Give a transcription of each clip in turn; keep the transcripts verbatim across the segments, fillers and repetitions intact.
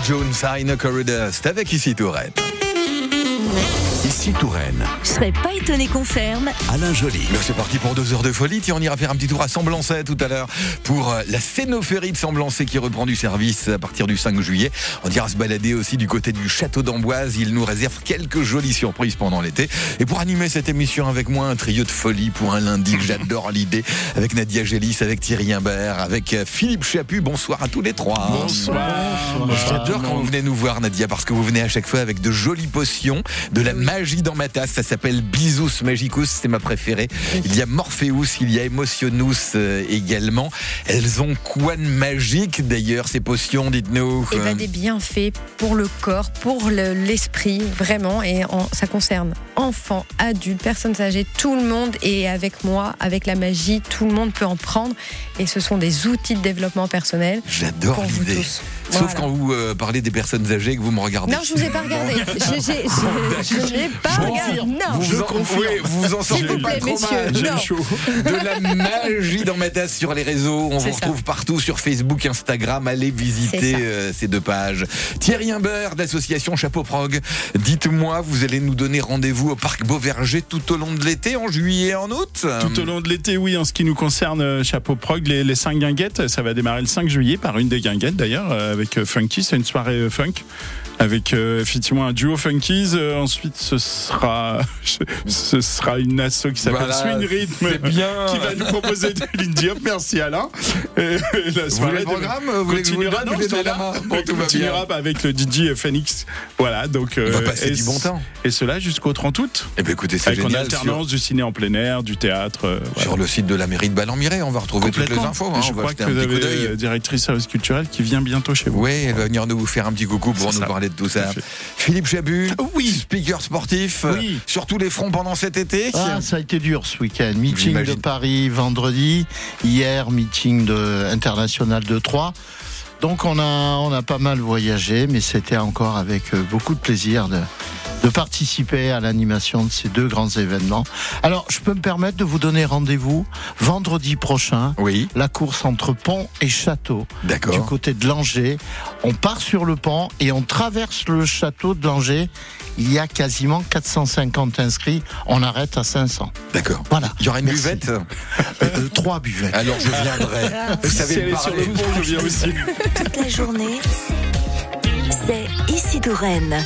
Jones, I Know Corridor, c'est avec Ici Touraine. Ici Touraine. Je serais pas étonné qu'on ferme. Alain Joly. Là, c'est parti pour deux heures de folie. Tiens, on ira faire un petit tour à Semblançay tout à l'heure pour la scénophérie de Semblançay qui reprend du service à partir du cinq juillet. On ira se balader aussi du côté du château d'Amboise. Il nous réserve quelques jolies surprises pendant l'été. Et pour animer cette émission avec moi, un trio de folie pour un lundi. J'adore l'idée. Avec Nadia Gélis, avec Thierry Imbert, avec Philippe Chaput. Bonsoir à tous les trois. Bonsoir. Bonsoir. J'adore quand vous venez nous voir, Nadia, parce que vous venez à chaque fois avec de jolies potions, de la magie dans ma tasse. Ça s'appelle Bisous Magicus, c'est ma préférée. Il y a Morpheus, il y a Emotionus euh, également. Elles ont quoi de magique d'ailleurs, ces potions, dites-nous? Et ben, des bienfaits pour le corps, pour le, l'esprit, vraiment. Et en, ça concerne enfants, adultes, personnes âgées, tout le monde. Et avec moi, avec la magie, tout le monde peut en prendre. Et ce sont des outils de développement personnel. J'adore pour vous l'idée. tous. Sauf Voilà. quand vous euh, parlez des personnes âgées que vous me regardez. Non, je vous ai pas regardé. J'ai, j'ai, j'ai, je n'ai pas Je regardé. confirme. Non. Vous, Je en, confirme. oui, vous vous en sortez S'il vous pas plaît, trop messieurs, mal. non. Chaud. De la magie dans ma tasse sur les réseaux. On C'est vous ça. retrouve partout sur Facebook, Instagram. Allez visiter euh, ces deux pages. Thierry Imbert d'association Chapeau Prog. Dites-moi, vous allez nous donner rendez-vous au parc Beauverger tout au long de l'été, en juillet et en août? Tout au long de l'été, oui. En ce qui nous concerne, euh, Chapeau Prog, les, les cinq guinguettes, ça va démarrer le cinq juillet par une des guinguettes d'ailleurs, euh, avec euh, Funky. C'est une soirée euh, funk. Avec euh, effectivement un duo Funkies. Euh, ensuite, ce sera ce sera une asso qui s'appelle Voilà, Swing Rhythm, c'est bien. qui va nous proposer de l'indie hop. Merci Alain. Et la Vous voulez soirée le programme? Vous voulez que je vous le continuera, donne? non, Je vais ça donner la va. main. Bon, tout va continuera bien. avec le D J Phoenix. Voilà, donc On va euh, passer et, du bon temps. Et cela jusqu'au trente août. Eh bien, écoutez, c'est Avec en génial. alternance Sur, du ciné en plein air, du théâtre. euh, voilà. sur le site de la mairie de Ballon-Miré, on va retrouver toutes les Complètement. infos. Et hein. je On va crois jeter que un vous petit coup avez d'œil. euh, directrice service culturel qui vient bientôt chez vous. Oui, elle va venir nous faire un petit coucou pour C'est nous ça. parler de tout Tout ça. à fait. Philippe Chaput, Oui. speaker sportif, euh, Oui. sur tous les fronts pendant cet été. Ah, ça a été dur ce week-end. Meeting de J'imagine. Paris vendredi, hier meeting de, international de Troyes. Donc on a, on a pas mal voyagé, mais c'était encore avec euh, beaucoup de plaisir de, de participer à l'animation de ces deux grands événements. Alors je peux me permettre de vous donner rendez-vous vendredi prochain. Oui, La course entre Pont et Château, du d'accord. côté de Langeais. On part sur le pont et on traverse le château de Langeais. Il y a quasiment quatre cent cinquante inscrits. On arrête à cinq cents. D'accord. Voilà. Il y aura une Merci. buvette. Euh, euh, trois buvettes. Alors je viendrai. Vous savez Si me elle est sur parler. le pont, je viens aussi. Toute la journée, c'est Ici Touraine.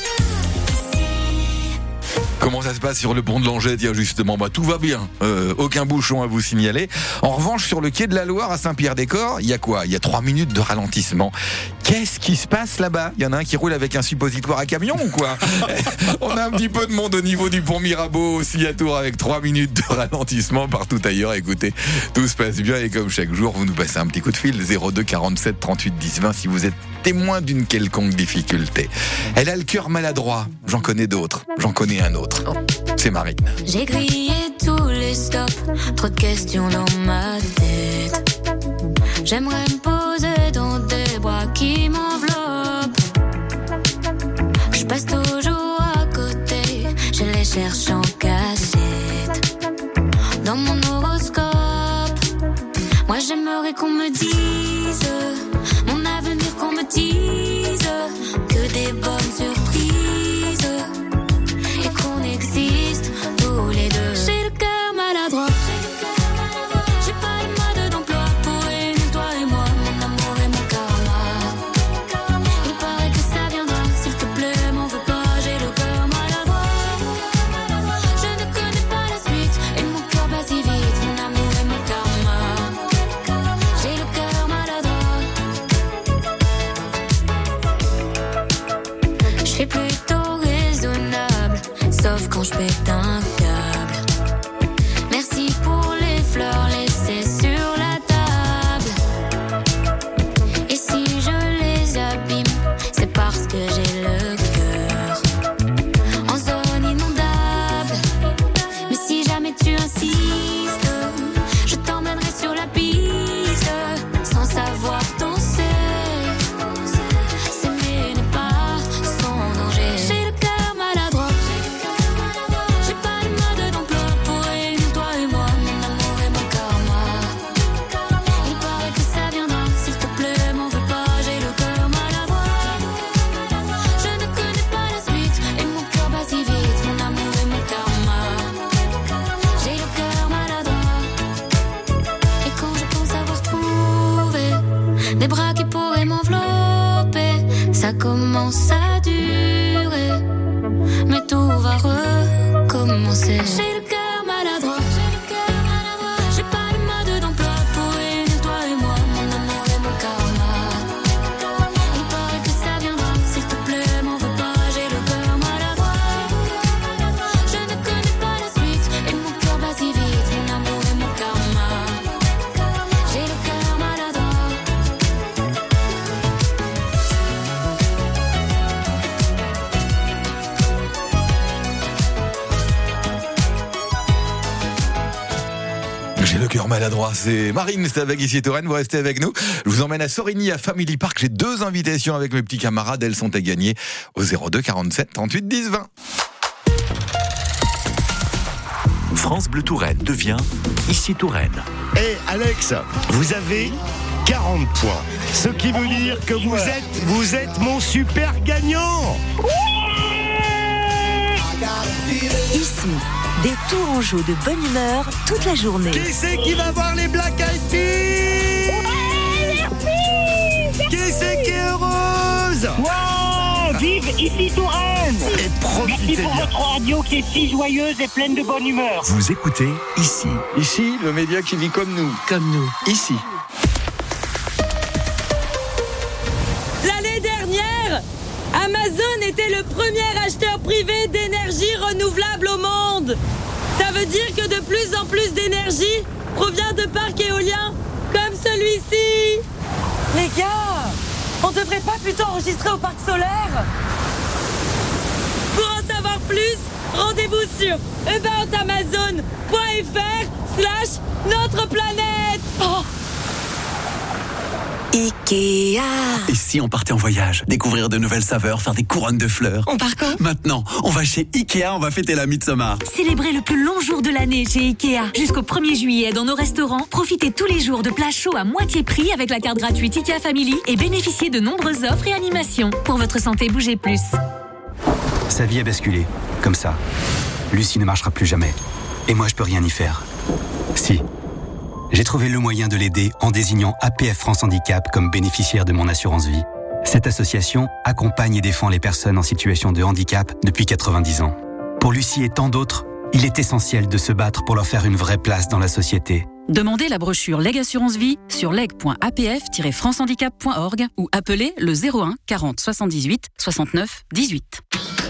Comment ça se passe sur le pont de Langeais? Tiens, justement, bah, tout va bien. Euh, aucun bouchon à vous signaler. En revanche, sur le quai de la Loire à Saint-Pierre-des-Corps, il y a quoi? Il y a trois minutes de ralentissement. Qu'est-ce qui se passe là-bas? Il y en a un qui roule avec un suppositoire à camion ou quoi? On a un petit peu de monde au niveau du pont Mirabeau aussi à Tours avec trois minutes de ralentissement partout ailleurs. Écoutez, tout se passe bien et comme chaque jour, vous nous passez un petit coup de fil zéro deux quarante-sept trente-huit dix vingt si vous êtes témoin d'une quelconque difficulté. Elle a le cœur maladroit. J'en connais d'autres. J'en connais un autre. C'est Marine. J'ai grillé tous les stops, trop de questions dans ma tête. J'aimerais me poser dans des bras qui m'enveloppent. Je passe toujours à côté, je les cherche en cachette. Dans mon horoscope, moi j'aimerais qu'on me dise mon avenir, qu'on me dise que des bonnes surprises. Et qu'on existe tous les deux. J'ai le cœur maladroit. J'ai pas le mode d'emploi pour réunir toi et moi, mon amour et mon karma. Il paraît que ça viendra, s'il te plaît, m'en veux pas. J'ai le cœur maladroit. Je ne connais pas la suite et mon cœur bat si vite, mon amour et mon karma. J'ai le cœur maladroit. Je suis plutôt raisonnable, sauf quand je pète un câble. Merci pour les fleurs laissées sur la table. Et si je les abîme, c'est parce que j'ai le cœur en zone inondable. Mais si jamais tu insistes, je t'emmènerai sur la piste, sans savoir danser. S'aimer n'est pas sans danger. J'ai le cœur maladroit. J'ai des bras qui pourraient m'envelopper. Ça commence à durer, mais tout va recommencer. J'ai le cœur maladroit, j'ai pas le mode d'emploi pour réunir toi et moi, mon amour et mon karma. Il paraît que ça viendra, s'il te plaît, m'en veux pas. J'ai le cœur maladroit, je ne connais pas la suite et mon cœur bat si vite, mon amour et mon karma. J'ai le cœur maladroit. J'ai le cœur maladroit, c'est Marine, c'est avec ici Touraine, vous restez avec nous. Je vous emmène à Sorigny, à Family Park. J'ai deux invitations avec mes petits camarades, elles sont à gagner au zéro deux quarante-sept trente-huit dix vingt. France Bleu Touraine devient Ici Touraine. Et Alex, vous avez quarante points. Ce qui veut dire que vous êtes, vous êtes mon super gagnant. Ici, des tourangeaux de bonne humeur toute la journée. Qui c'est qui va voir les Black Eyed Peas? Qui c'est qui est heureuse? Wow, vive Ici Touraine. Et profitez Merci pour bien. votre radio qui est si joyeuse et pleine de bonne humeur. Vous écoutez Ici. Ici, le média qui vit comme nous. Comme nous. Ici. L'année dernière, Amazon était le premier acheteur privé d'énergie renouvelable au monde. Ça veut dire que de plus en plus d'énergie provient de parcs éoliens comme celui-ci. Les gars, on devrait pas plutôt enregistrer au parc solaire? Pour en savoir plus, rendez-vous sur aboutamazon point fr slash notre planète. Oh. Ikea. Et si on partait en voyage, découvrir de nouvelles saveurs, faire des couronnes de fleurs? On part quand? Maintenant, on va chez Ikea, on va fêter la Midsommar. Célébrez le plus long jour de l'année chez Ikea. Jusqu'au premier juillet, dans nos restaurants, profitez tous les jours de plats chauds à moitié prix avec la carte gratuite Ikea Family et bénéficiez de nombreuses offres et animations. Pour votre santé, bougez plus. Sa vie a basculé, comme ça. Lucie ne marchera plus jamais. Et moi, je peux rien y faire. Si. J'ai trouvé le moyen de l'aider en désignant A P F France Handicap comme bénéficiaire de mon assurance vie. Cette association accompagne et défend les personnes en situation de handicap depuis quatre-vingt-dix ans. Pour Lucie et tant d'autres, il est essentiel de se battre pour leur faire une vraie place dans la société. Demandez la brochure Leg Assurance Vie sur leg point a p f tiret france handicap point org ou appelez le zéro un quarante soixante-dix-huit soixante-neuf dix-huit.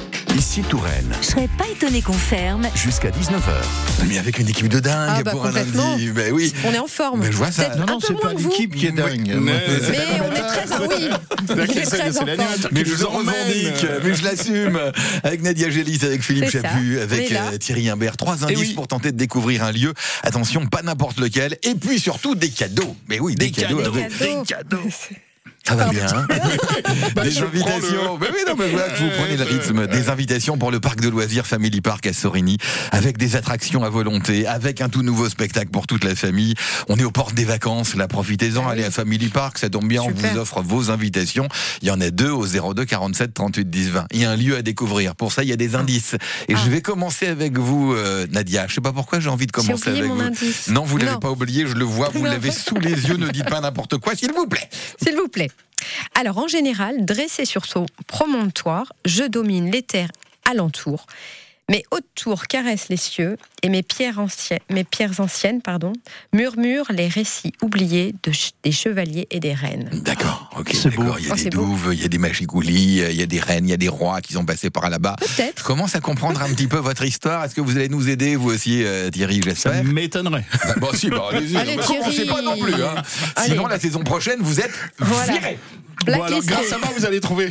Ici Touraine. Je serais pas étonné qu'on ferme. Jusqu'à dix-neuf heures. Mais avec une équipe de dingue Ah bah pour un complètement. lundi. Ben oui. On est en forme. Mais je vois ça. Peut-être Non, un non, peu c'est moins pas que vous. l'équipe qui est dingue. Mais- Moi, mais- c'est- Mais on est très en oui. C'est On est c'est- très c'est en l'animateur forme. Mais qui je vous le emmène. revendique, mais je l'assume. Avec Nadia Gélis, avec Philippe C'est ça. Chaput, On avec est là. euh, Thierry Imbert. Trois indices oui. pour tenter de découvrir un lieu. Attention, pas n'importe lequel. Et puis surtout des cadeaux. Mais oui, des, Des cadeaux. cadeaux. avec- Cadeau. Des cadeaux. Ça va bien, hein Bah, Des je invitations. prends Mais oui, non, mais voilà que vous prenez le rythme. Des invitations pour le parc de loisirs Family Park à Sorigny, avec des attractions à volonté, avec un tout nouveau spectacle pour toute la famille. On est aux portes des vacances, là, profitez-en, allez à Family Park, ça tombe bien, on Super. vous offre vos invitations. Il y en a deux au zéro deux quarante-sept trente-huit dix vingt. Il y a un lieu à découvrir. Pour ça, il y a des indices. Et je vais commencer avec vous, euh, Nadia. Je sais pas pourquoi j'ai envie de J'ai commencer oublié avec mon vous. indice. Non, vous l'avez Non. pas oublié, je le vois, vous Non. l'avez sous les yeux, ne dites pas n'importe quoi, s'il vous plaît. S'il vous plaît. Alors, en général, dressé sur son promontoire, je domine les terres alentours. Mes hautes tours caressent les cieux et mes pierres anciennes, mes pierres anciennes pardon, murmurent les récits oubliés de ch- des chevaliers et des reines. D'accord, ok, C'est d'accord. beau. Il y a Oh, des c'est beau. douves, il y a des machicoulis, il y a des reines, il y a des rois qui sont passés par là-bas. Peut-être. Je commence à comprendre un petit peu votre histoire. Est-ce que vous allez nous aider, vous aussi, euh, Thierry, Ça j'espère? m'étonnerait. Bah, bon, si, bah, allez-y. Allez, Bah, commencez Thierry. pas non plus. Hein. Allez. Sinon, la saison prochaine, vous êtes Voilà. virés. Bon, alors, Blacklisté. grâce à moi, vous allez trouver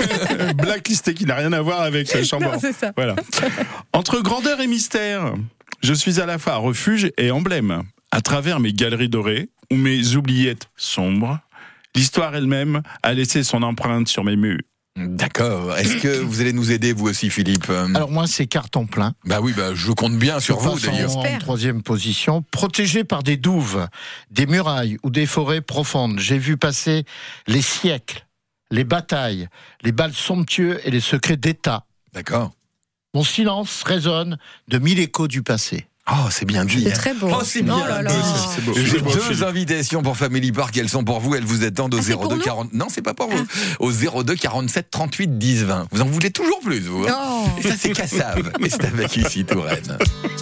Blacklisté qui n'a rien à voir avec le chambord. Non, c'est ça. Voilà. Entre grandeur et mystère, je suis à la fois refuge et emblème. À travers mes galeries dorées ou mes oubliettes sombres, l'histoire elle-même a laissé son empreinte sur mes murs. D'accord. Est-ce que vous allez nous aider, vous aussi, Philippe? Alors moi, c'est carton plein. Bah oui, bah, je compte bien sur Je vous, passe d'ailleurs. En, en troisième position, protégé par des douves, des murailles ou des forêts profondes. J'ai vu passer les siècles, les batailles, les bals somptueux et les secrets d'État. D'accord. Mon silence résonne de mille échos du passé. Oh, c'est bien dit. C'est très beau. Oh, c'est bien. Oh là là. C'est beau. J'ai C'est beau, deux Philippe. invitations pour Family Park. Elles sont pour vous. Elles vous attendent au Ah, c'est zéro deux pour quarante. Non, c'est pas pour vous. Au zéro deux quarante-sept trente-huit dix vingt. Vous en voulez toujours plus, vous. Hein Oh. Et ça, c'est Cassav. Et c'est avec ici Touraine.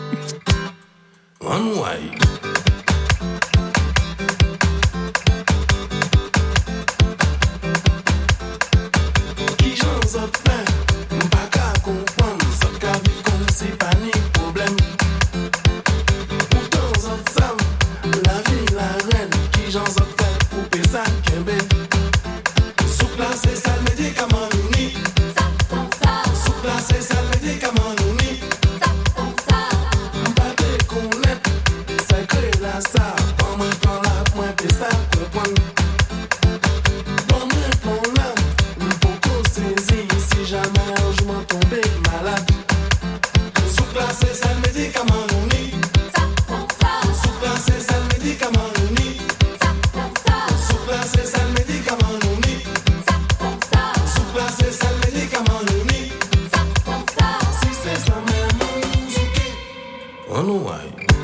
One way. Qui j'en zot fait, m'pas qu'à comprendre, zot qu'à vivre comme si pas ni problème. Pourtant zot sam, la vie la reine, qui j'en zot fait pour payer ça kembe. Sous place et ça le médicament nous ni. Sous place et ça le médicament nous ni. M'pas te connaître, c'est que la ça, pas moins plan là, moins payer ça comprendre. Pas moins plan là. Si jamais je m'en tombé malade, sous place c'est ça le médicament non ni. Sous place c'est ça le médicament non ni. Sous place c'est ça le médicament non ni. Sous place c'est ça le médicament non ni. Si c'est ça même musique, on nous voit.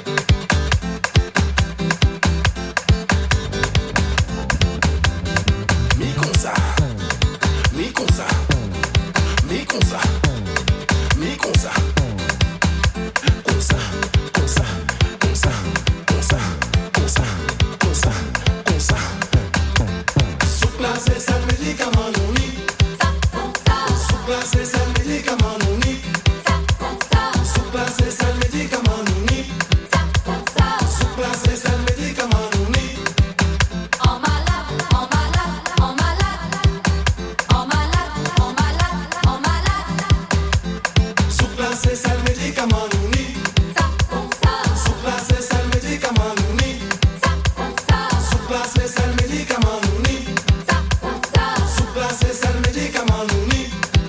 Mi comme ça, mi comme ça. Mi comme ça, mi comme ça, comme ça, comme ça, comme ça, comme ça, comme ça, comme ça, comme ça. Sous place c'est ça le médicament non ni. Sous place c'est ça le médicament non ni. Sous place c'est ça le médicament non ni. Sous place c'est ça le médicament non ni. En malade, en malade, en malade, en malade, en malade, en malade. Sous place c'est ça le médicament non ni. Sous place c'est ça le médicament non ni. Sous place c'est ça le médicament non ni. Sous place c'est ça le médicament non ni.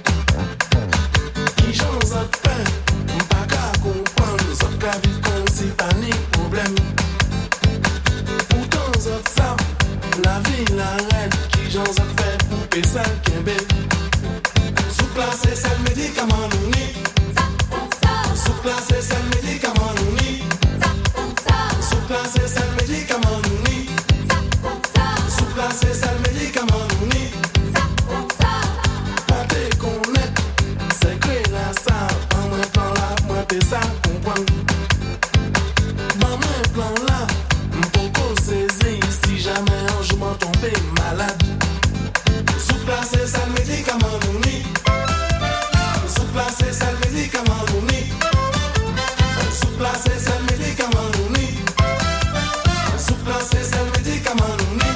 Qui j'en zot fait, m'pas qu'à comprendre, zot qu'à vivre comme si pas ni problème. Pourtant zot savent, la vie la reine, qui j'en zot fait pour payer ça kembe. Sous place c'est ça le médicament non ni. Sous place c'est ça le médicament non ni. Sous place c'est ça le médicament non ni. Sous place c'est ça le médicament non ni. Pas te connaître, c'est que la ça, en moins plan là, moins payer ça comprendre. Dans moins plan là, m'poko saisir si jamais un jour m'en tombé malade. Sous place c'est ça le médicament non ni. Sous place c'est ça le médicament non ni. Sous place c'est ça le médicament non ni. Sous place c'est ça le médicament non ni.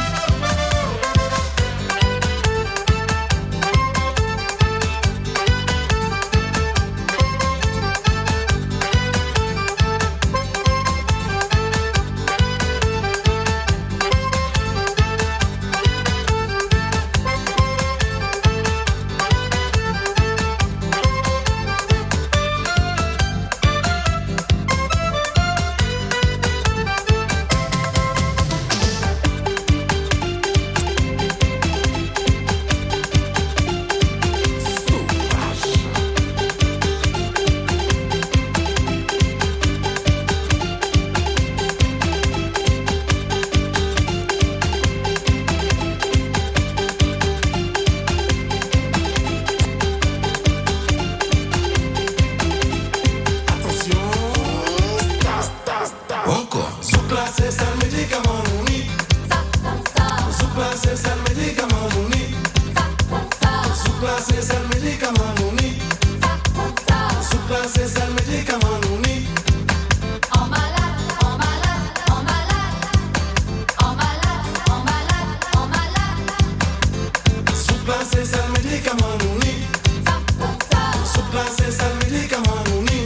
Encore. Sous place c'est ça le médicament non ni. Sous place c'est ça le médicament non ni. Sous place c'est ça le médicament non ni. Sous place c'est ça le médicament non ni. En malade, en malade, en malade, en malade, en malade, en malade. Sous place c'est ça le médicament non ni. Sous place c'est ça le médicament non ni.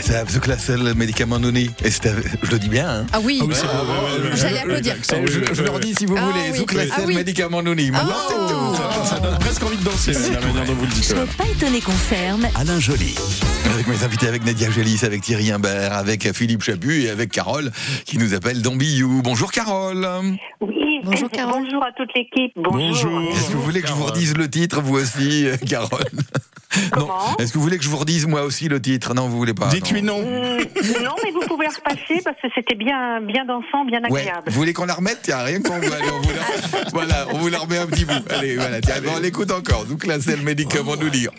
ça, The Classel Médicament Nouni. Et c'était, je le dis bien, hein. Ah oui, Ah oui, c'est bon, ouais, ouais, ouais, j'allais ouais, applaudir. ouais, Je, je leur dis si vous Ah voulez, oui. The Classel Ah oui. Médicament Nouni. Maintenant, Oh. c'est tout. Ça donne presque envie de danser, la manière dont vous le dites. Sois pas étonné qu'on ferme. Alain Joly. Avec mes invités, avec Nadia Gélis, avec Thierry Imbert, avec Philippe Chaput et avec Carole qui nous appelle d'Ambillou. Bonjour Carole. Oui, Bonjour, Carole. bonjour à toute l'équipe. Bonjour. Bonjour. Est-ce que vous voulez que je vous redise le titre, vous aussi, euh, Carole? Non. Comment Est-ce que vous voulez que je vous redise moi aussi le titre? Non, vous voulez pas. Dites-lui non. Hum, non, mais vous pouvez repasser parce que c'était bien, bien dansant, bien Ouais. agréable. Vous voulez qu'on la remette? Tiens, rien qu'on vous. Allez, on vous la... voilà, on vous la remet un petit bout. Allez, voilà. Tiens, on l'écoute encore. Donc là, c'est le médicament nous dit.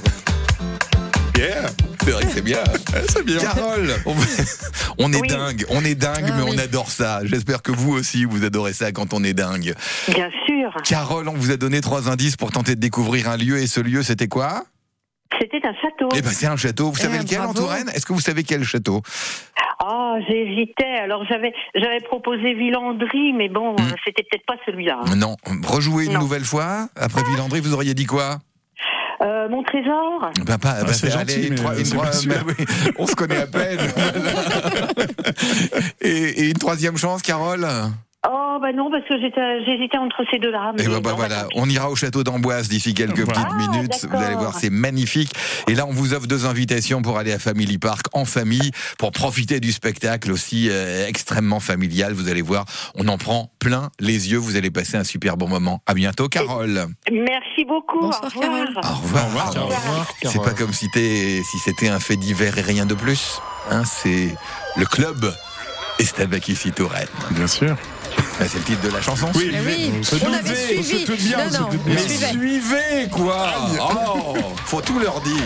Yeah. C'est vrai que c'est bien. C'est bien. Carole, on, on est Oui. dingue, on est dingue, Ah mais oui. on adore ça. J'espère que vous aussi, vous adorez ça quand on est dingue. Bien sûr. Carole, on vous a donné trois indices pour tenter de découvrir un lieu, et ce lieu, c'était quoi? C'était un château. Eh ben, c'est un château. Vous Eh, savez lequel en bravo. Touraine? Est-ce que vous savez quel château? Ah, j'hésitais. Alors j'avais, j'avais proposé Villandry, mais bon, Hmm. euh, c'était peut-être pas celui-là. Non. Rejouez une Non. nouvelle fois. Après Villandry, vous auriez dit quoi? Euh, mon trésor. Ben pas, ben c'est c'est- gentil, allez, une mais, trois- euh, une c'est trois- pas celui-là. ben oui, on se connaît à peine. Voilà. et, et une troisième chance, Carole? Oh, bah non, parce que j'étais, j'hésitais entre ces deux-là. Et mais ben, ben non, voilà, bah, on ira au château d'Amboise d'ici quelques Voilà. petites Ah, minutes. Vous allez d'accord. voir, c'est magnifique. Et là, on vous offre deux invitations pour aller à Family Park en famille, pour profiter du spectacle aussi euh, extrêmement familial. Vous allez voir, on en prend plein les yeux. Vous allez passer un super bon moment. À bientôt, Carole. Merci beaucoup. Bonsoir, au revoir. Carole. Au revoir. Au revoir, Carole. C'est pas comme si, t'es- si c'était un fait divers et rien de plus. Hein, c'est le club Estabaki ici Touraine. Bien sûr. Bah, c'est le titre de la chanson. Oui, Eh oui, on se on doute, avait on se suivi. doute bien, Non, on se non, doute on bien. suivait. Suivez quoi. Oh, faut tout leur dire.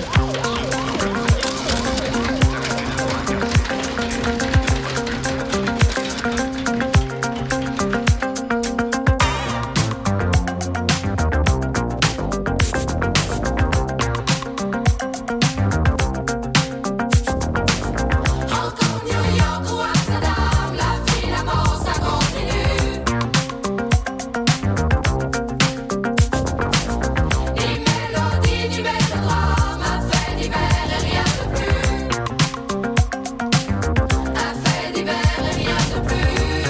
Encore New York ou Amsterdam, la vie, l'amour, ça continue. Ni mélodie, ni mélodrame, un fait divers et rien de plus. Un fait divers et rien de plus.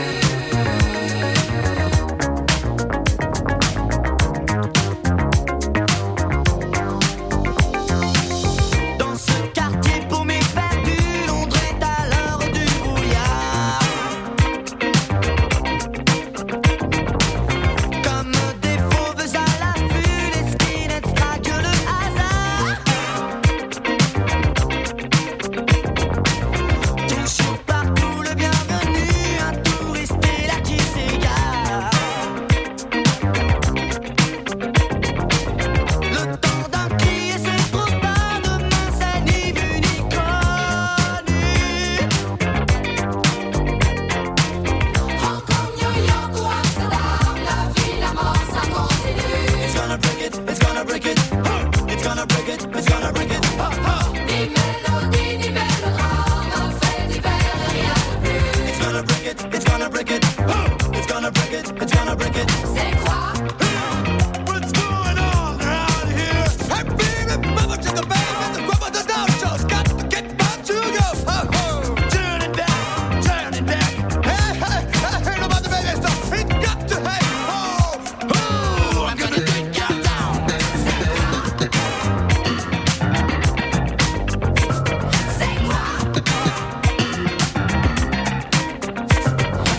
Dans ce quartier paumé perdu, Londres est à l'heure du brouillard. Comme des fauves à l'affût, les skinheads traquent le hasard. Toujours partout le bienvenu, un touriste est là qui s'égare. Le temps d'un cri et c'est trop tard, demain c'est ni vu ni connu. Encore New York ou Amsterdam, la vie, la mort, ça continue. It's gonna break it, it's gonna break it, huh. It's gonna break it, it's gonna break it, ha, ha. Ni mélodie, ni mélodrame, un fait divers et rien de plus. It's gonna break it, it's gonna break it, huh. It's gonna break it, it's gonna break it. C'est quoi? What's going on around here? Hey baby, mama, check the bag and the grub of the nachos. Got to get back to go. Oh, oh. Turn it down, turn it down. Hey, hey, hey, ain't nobody baby stuff. It got to hey, oh, oh. I'm gonna take you down. C'est quoi?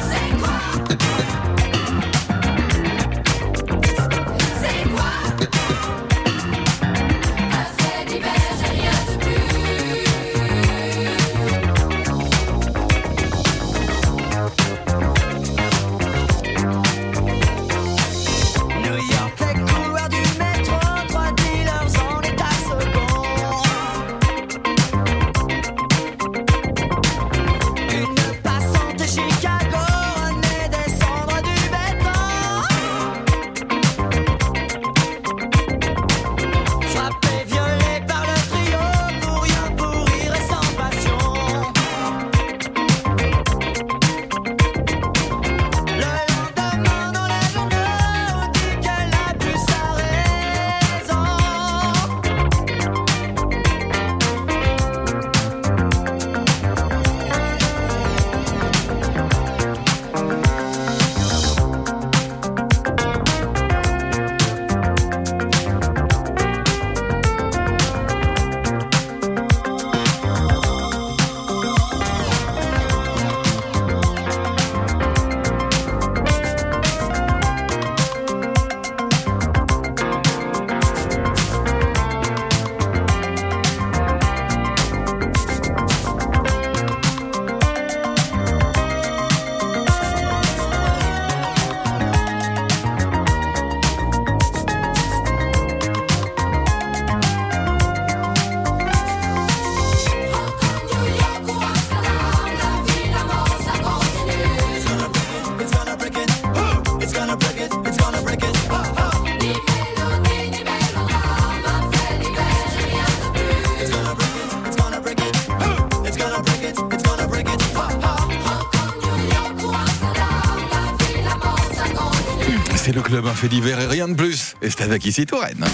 C'est le club un fait divers et rien de plus. Et c'est avec Ici Touraine.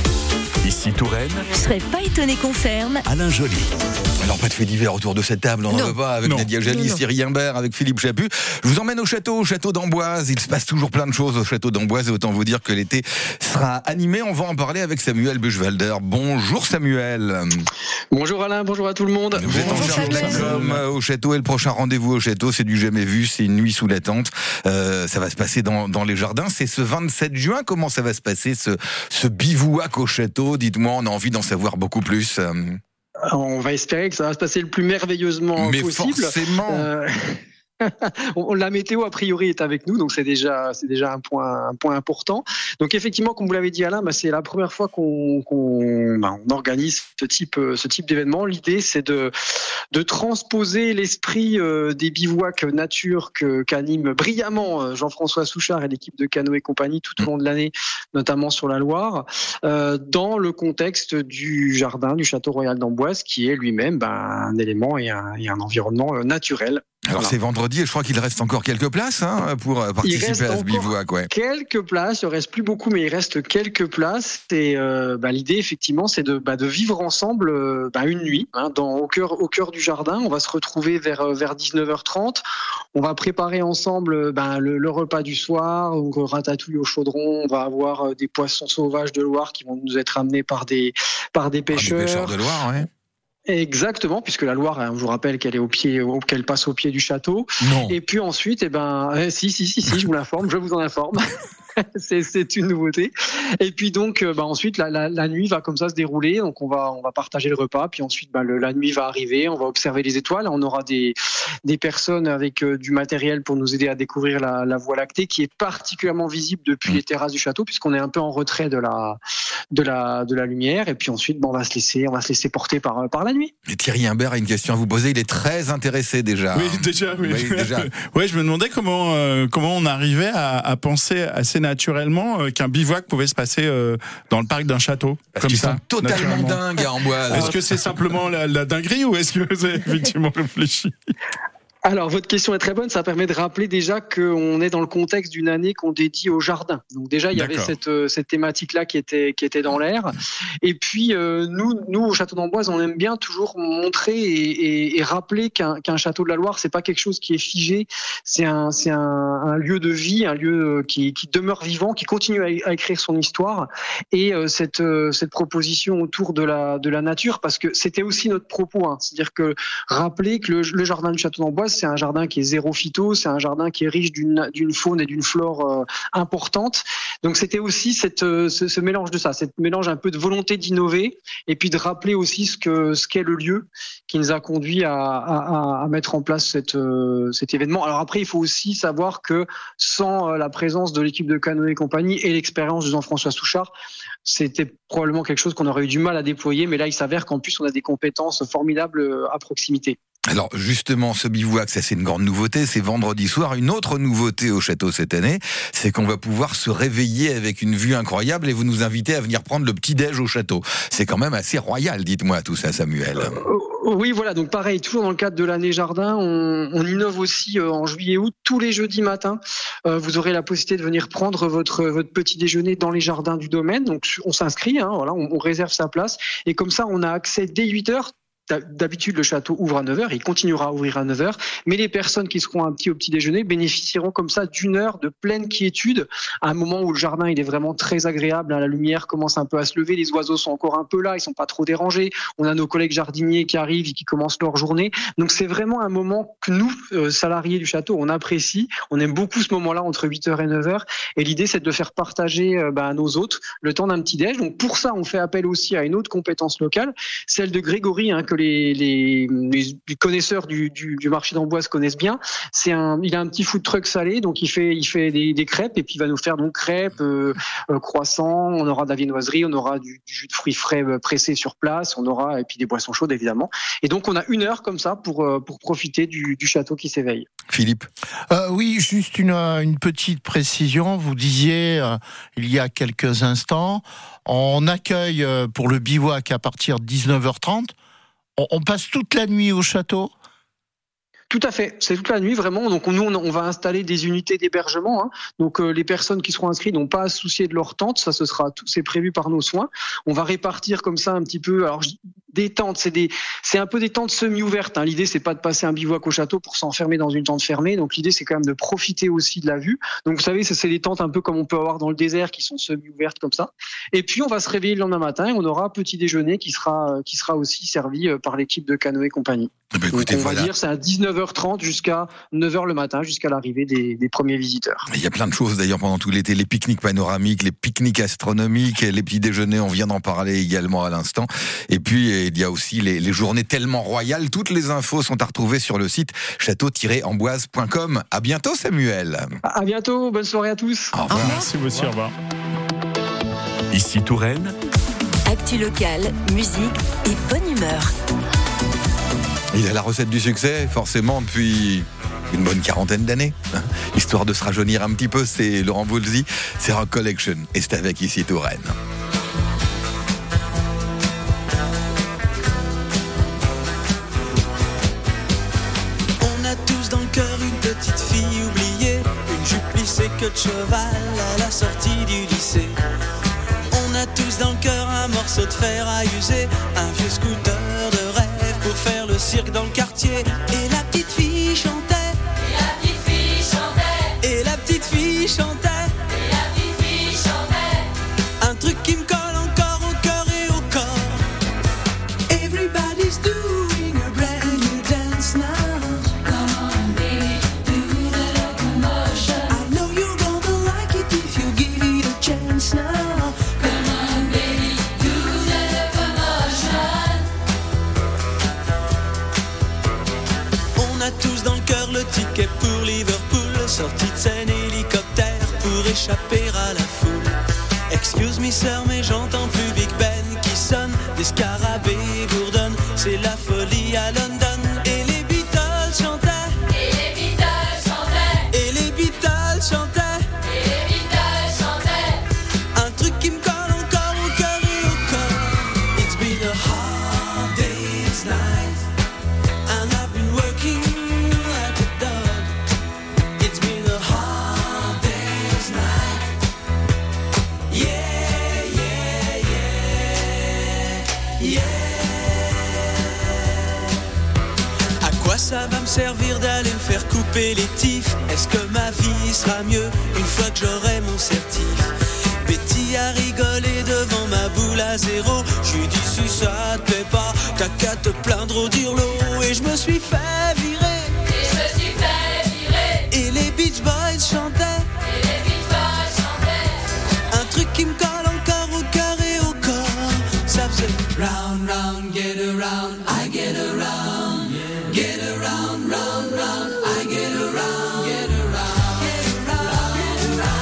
Ici Touraine, Je serais pas étonné qu'on ferme. Alain Joly. Alors pas de fait divers autour de cette table, on n'en veut pas, avec Non. Nadia Jali, Non, non. Thierry Imbert, avec Philippe Chaput. Je vous emmène au château, au château d'Amboise. Il se passe toujours plein de choses au château d'Amboise et autant vous dire que l'été sera animé. On va en parler avec Samuel Buchwalder. Bonjour Samuel. Bonjour Alain, bonjour à tout le monde. Vous êtes en charge de la com au château et le prochain rendez-vous au château, c'est du jamais vu, c'est une nuit sous la tente. Euh, ça va se passer dans, dans les jardins. C'est ce vingt-sept juin. Comment ça va se passer ce, ce bivouac au château? Dites-moi, on a envie d'en savoir beaucoup plus. Euh, On va espérer que ça va se passer le plus merveilleusement Mais possible. forcément. Euh, on- La météo a priori est avec nous, donc c'est déjà c'est déjà un point un point important. Donc effectivement, comme vous l'avez dit Alain, bah, c'est la première fois qu'on qu'on bah, on organise ce type ce type d'événement. L'idée c'est de de transposer l'esprit euh, des bivouacs nature que qu'anime brillamment euh, Jean-François Souchard et l'équipe de Canoë et compagnie tout au long de l'année, notamment sur la Loire, euh, dans le contexte du jardin du Château Royal d'Amboise, qui est lui-même bah, un élément et un, et un environnement euh, naturel. Alors Voilà. c'est vendredi et je crois qu'il reste encore quelques places hein, pour euh, Il participer reste à ce encore bivouac. Ouais. quelques places, il ne reste plus beaucoup, mais il reste quelques places. Et euh, bah, l'idée, effectivement, c'est de, bah, de vivre ensemble euh, bah, une nuit hein, dans, au, cœur, au cœur du jardin. On va se retrouver vers, euh, vers dix-neuf heures trente. On va préparer ensemble euh, bah, le, le repas du soir, donc ratatouille au chaudron. On va avoir euh, des poissons sauvages de Loire qui vont nous être amenés par des, par des Ah, des pêcheurs. pêcheurs de Loire, ouais. Exactement, puisque la Loire, hein, je vous rappelle qu'elle est au pied, au- qu'elle passe au pied du château. Non. Et puis ensuite, eh ben, euh, si, si, si, si, je vous l'informe, je vous en informe. c'est, c'est une nouveauté. Et puis donc, euh, bah, ensuite, la, la, la nuit va comme ça se dérouler. Donc, on va, on va partager le repas. Puis ensuite, bah, le, la nuit va arriver. On va observer les étoiles. On aura des, des personnes avec euh, du matériel pour nous aider à découvrir la, la Voie lactée, qui est particulièrement visible depuis les terrasses du château, puisqu'on est un peu en retrait de la, de la, de la lumière. Et puis ensuite, bah, on va se laisser, on va se laisser porter par, par la nuit. Et Thierry Imbert a une question à vous poser. Il est très intéressé déjà. Oui, déjà, oui. Oui, déjà. Ouais, je me demandais comment euh, comment on arrivait à, à penser assez naturellement euh, qu'un bivouac pouvait se passer euh, dans le parc d'un château. Parce comme qu'ils ça, sont totalement naturellement. dingues à Amboise. Est-ce que c'est simplement la, la dinguerie ou est-ce que vous avez effectivement réfléchi? Alors, votre question est très bonne. Ça permet de rappeler déjà qu'on est dans le contexte d'une année qu'on dédie au jardin. Donc déjà, il y avait D'accord. cette, euh, cette thématique-là qui était, qui était dans l'air. Et puis, euh, nous, nous, au Château d'Amboise, on aime bien toujours montrer et, et, et rappeler qu'un, qu'un château de la Loire, c'est pas quelque chose qui est figé. C'est un, c'est un, un lieu de vie, un lieu qui, qui demeure vivant, qui continue à, à écrire son histoire. Et euh, cette, euh, cette proposition autour de la, de la nature, parce que c'était aussi notre propos. Hein. C'est-à-dire que rappeler que le, le jardin du Château d'Amboise, c'est un jardin qui est zéro phyto, c'est un jardin qui est riche d'une d'une faune et d'une flore euh, importante. Donc c'était aussi cette, euh, ce, ce mélange de ça, cette mélange un peu de volonté d'innover et puis de rappeler aussi ce que ce qu'est le lieu qui nous a conduit à, à, à mettre en place cette, euh, cet événement. Alors après, il faut aussi savoir que sans euh, la présence de l'équipe de Canoë et compagnie et l'expérience de Jean-François Souchard, c'était probablement quelque chose qu'on aurait eu du mal à déployer, mais là il s'avère qu'en plus on a des compétences formidables à proximité. Alors justement, ce bivouac, ça c'est une grande nouveauté, c'est vendredi soir. Une autre nouveauté au château cette année, c'est qu'on va pouvoir se réveiller avec une vue incroyable et vous nous invitez à venir prendre le petit-déj au château. C'est quand même assez royal, dites-moi tout ça Samuel. Oui, voilà, donc pareil, toujours dans le cadre de l'année jardin, on, on innove aussi euh, en juillet-août, tous les jeudis matins, euh, vous aurez la possibilité de venir prendre votre, votre petit déjeuner dans les jardins du domaine. Donc on s'inscrit, hein, voilà, on, on réserve sa place et comme ça on a accès dès huit heures. D'habitude, le château ouvre à neuf heures, il continuera à ouvrir à neuf heures, mais les personnes qui seront un petit au petit déjeuner bénéficieront comme ça d'une heure de pleine quiétude, à un moment où le jardin il est vraiment très agréable, hein, la lumière commence un peu à se lever, les oiseaux sont encore un peu là, ils sont pas trop dérangés, on a nos collègues jardiniers qui arrivent et qui commencent leur journée, donc c'est vraiment un moment que nous, euh, salariés du château, on apprécie, on aime beaucoup ce moment-là entre huit heures et neuf heures, et l'idée c'est de faire partager euh, bah, à nos hôtes le temps d'un petit déj, donc pour ça on fait appel aussi à une autre compétence locale, celle de Grégory, hein, que les, les, les connaisseurs du, du, du marché d'Amboise connaissent bien. C'est un, il a un petit food truck salé, donc il fait, il fait des, des crêpes et puis il va nous faire donc crêpes, euh, euh, croissants. On aura de la viennoiserie, on aura du, du jus de fruits frais pressé sur place, on aura et puis des boissons chaudes évidemment. Et donc on a une heure comme ça pour pour profiter du, du château qui s'éveille. Philippe. Euh, oui, juste une, une petite précision. Vous disiez euh, il y a quelques instants, on accueille euh, pour le bivouac à partir de dix-neuf heures trente. On, on passe toute la nuit au château ? Tout à fait, c'est toute la nuit vraiment. Donc nous, on, on va installer des unités d'hébergement. Hein. Donc euh, les personnes qui seront inscrites n'ont pas à se soucier de leur tente. Ça, ce sera tout, c'est prévu par nos soins. On va répartir comme ça un petit peu. Alors je, des tentes, c'est des, c'est un peu des tentes semi-ouvertes. Hein. L'idée, c'est pas de passer un bivouac au château pour s'enfermer dans une tente fermée. Donc l'idée, c'est quand même de profiter aussi de la vue. Donc vous savez, ça, c'est des tentes un peu comme on peut avoir dans le désert, qui sont semi-ouvertes comme ça. Et puis on va se réveiller le lendemain matin et on aura un petit déjeuner qui sera, qui sera aussi servi par l'équipe de Canoë Compagnie. Bah, écoutez, Donc, on voilà. va dire c'est à dix-neuf heures trente jusqu'à neuf heures le matin, jusqu'à l'arrivée des, des premiers visiteurs. Il y a plein de choses d'ailleurs pendant tout l'été, les pique-niques panoramiques, les pique-niques astronomiques, les petits déjeuners, on vient d'en parler également à l'instant. Et puis il y a aussi les, les journées tellement royales. Toutes les infos sont à retrouver sur le site château tiret amboise point com. À bientôt Samuel. À, à bientôt, bonne soirée à tous. Au revoir. Merci vous aussi, au revoir. Ici Touraine, Actu locale, musique et bonne humeur. Il a la recette du succès, forcément, depuis une bonne quarantaine d'années. Hein, histoire de se rajeunir un petit peu, c'est Laurent Voulzy, c'est Rock Collection. Et c'est avec Ici Touraine. On a tous dans le cœur une petite fille oubliée, une jupe lissée queue de cheval à la sortie du lycée. On a tous dans le cœur un morceau de fer à user, un vieux scooter de rêve pour faire le cirque dans le quartier. Et la petite fille chantait, et la petite fille chantait, et la petite fille chantait, et la petite fille chantait. Un truc qui me colle encore au cœur et au corps. Everybody's doing a brand new dance now. Come on baby, do the locomotion. I know you're gonna like it if you give it a chance now. On a tous dans le cœur le ticket pour Liverpool, sortie de scène hélicoptère pour échapper à la foule. Excuse me sir, mais j'entends plus Big Ben qui sonne, des scarabées bourdonnent, c'est la folie à London. Et les Beatles chantaient, et les Beatles chantaient, et les Beatles chantaient, et les Beatles chantaient. Un truc qui me colle encore au cœur et au corps. It's been a hard day's night, and I've been working like a dog. It's been a hard day's night. Yeah, yeah, yeah, yeah. À quoi ça va me servir d'aller me faire couper les tifs? Est-ce que ma vie sera mieux une fois que j'aurai mon certif? Betty a rigolé devant ma boule à zéro. J'ai dit si ça te plaît pas, t'as qu'à te plaindre au dirlo. Et je me suis fait virer, et je me suis fait virer. Et les Beach Boys chantaient, et les Beach Boys chantaient. Un truc qui me colle encore au cœur et au corps. Ça faisait round, round, get around, I get around, get around, round, round, I get around, get around, get around, get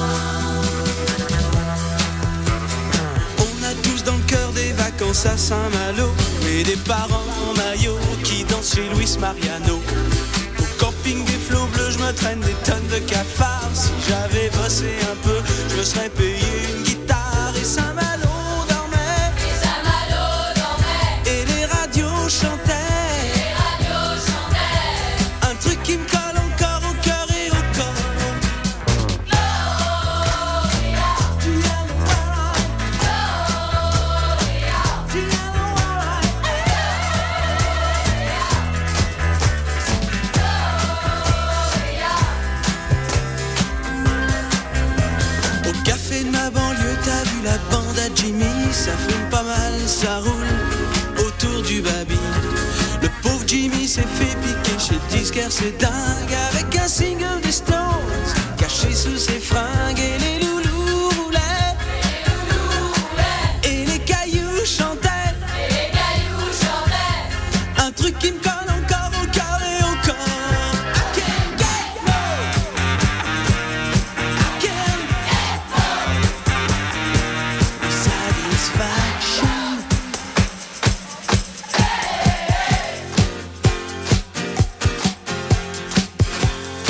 around. On a tous dans le cœur des vacances à Saint-Malo et des parents en maillot qui dansent chez Luis Mariano. Au camping des flots bleus, je me traîne des tonnes de cafards. Si j'avais bossé un peu, je me serais payé une guitare. Et Saint-Malo dormait, et Saint-Malo dormait, et les radios chantaient, et les radios chantaient. Un truc qui me colle encore au cœur et au corps. Gloria, Gloria, au café de ma banlieue, t'as vu la bande à Jimmy, ça fume pas mal, ça roule autour du baby. Le pauvre Jimmy s'est fait piquer chez le disquaire, c'est dingue, avec un single des Stones caché sous ses fringues. Et les loulous roulaient, et les cailloux chantaient, et les cailloux chantaient. Un truc qui me colle encore au cœur et au corps. I can't get no, I can't get no satisfaction.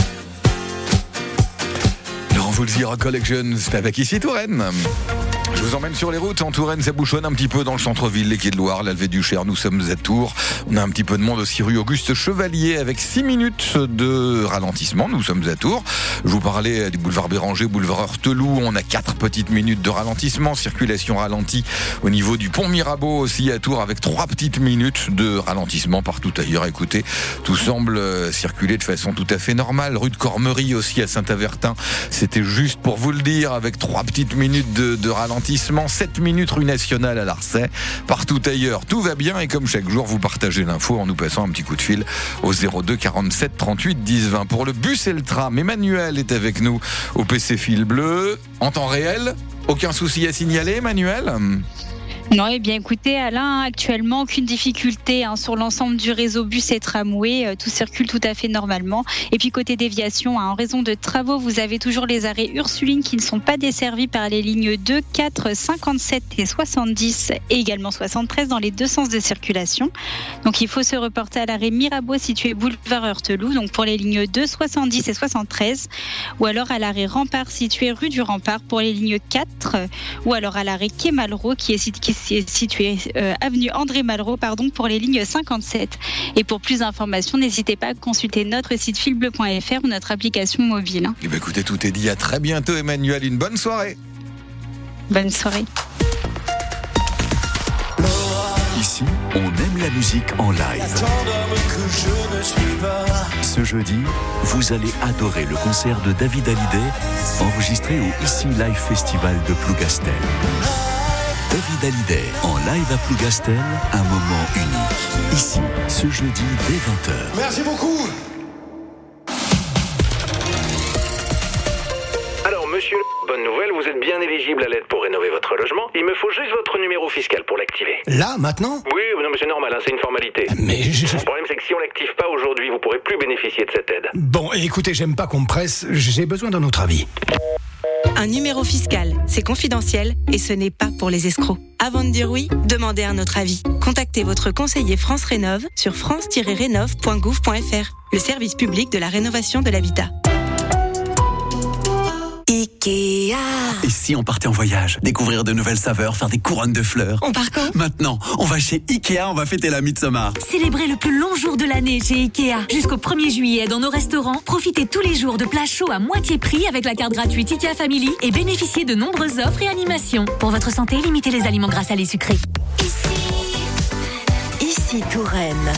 Laurent Voulzy, Rock Collection, c'est avec Ici Touraine. Je vous vous emmène sur les routes. En Touraine, ça bouchonne un petit peu dans le centre-ville, les quais de Loire, la levée du Cher. Nous sommes à Tours. On a un petit peu de monde aussi rue Auguste Chevalier avec six minutes de ralentissement. Nous sommes à Tours. Je vous parlais du boulevard Béranger, boulevard Heurteloup. On a quatre petites minutes de ralentissement. Circulation ralentie au niveau du pont Mirabeau aussi à Tours avec trois petites minutes de ralentissement partout ailleurs. Écoutez, tout semble circuler de façon tout à fait normale. Rue de Cormery aussi à Saint-Avertin. C'était juste pour vous le dire avec trois petites minutes de, de ralentissement. sept minutes rue Nationale à Larçay. Partout ailleurs, tout va bien et comme chaque jour, vous partagez l'info en nous passant un petit coup de fil au zéro deux quarante-sept trente-huit dix vingt. Pour le bus et le tram, Emmanuel est avec nous au P C Fil Bleu. En temps réel, aucun souci à signaler, Emmanuel ? Non, eh bien écoutez Alain, actuellement aucune difficulté hein, sur l'ensemble du réseau bus et tramway, euh, tout circule tout à fait normalement. Et puis côté déviation, hein, en raison de travaux, vous avez toujours les arrêts Ursuline qui ne sont pas desservis par les lignes deux, quatre, cinquante-sept et soixante-dix et également soixante-treize dans les deux sens de circulation. Donc il faut se reporter à l'arrêt Mirabeau situé boulevard Heurteloup, donc pour les lignes deux, soixante-dix et soixante-treize, ou alors à l'arrêt Rempart situé rue du Rempart pour les lignes quatre, ou alors à l'arrêt Quai Malraux qui est situé situé euh, avenue André Malraux pardon, pour les lignes cinquante-sept. Et pour plus d'informations, n'hésitez pas à consulter notre site filbleu point f r ou notre application mobile. Eh bien, écoutez, tout est dit. À très bientôt, Emmanuel. Une bonne soirée. Bonne soirée. Ici, on aime la musique en live. Ce jeudi, vous allez adorer le concert de David Hallyday, enregistré au Ici Live Festival de Plougastel. David Hallyday en live à Plougastel, un moment unique. Ici, ce jeudi dès vingt heures. Merci beaucoup. Alors, monsieur, bonne nouvelle, vous êtes bien éligible à l'aide pour rénover votre logement. Il me faut juste votre numéro fiscal pour l'activer. Là, maintenant ? Oui, non, mais c'est normal, hein, c'est une formalité. Mais je... Le problème, c'est que si on l'active pas aujourd'hui, vous pourrez plus bénéficier de cette aide. Bon, écoutez, j'aime pas qu'on me presse, j'ai besoin d'un autre avis. Un numéro fiscal, c'est confidentiel et ce n'est pas pour les escrocs. Avant de dire oui, demandez un autre avis. Contactez votre conseiller France Rénov sur france tiret rénov point gouv point f r, le service public de la rénovation de l'habitat. Ikea. Et si on partait en voyage, découvrir de nouvelles saveurs, faire des couronnes de fleurs? On part quand? Maintenant, on va chez Ikea, on va fêter la Midsommar. Célébrez le plus long jour de l'année chez Ikea. Jusqu'au premier juillet dans nos restaurants, profitez tous les jours de plats chauds à moitié prix avec la carte gratuite Ikea Family et bénéficiez de nombreuses offres et animations. Pour votre santé, limitez les aliments gras, salés, sucrés. Ici Touraine.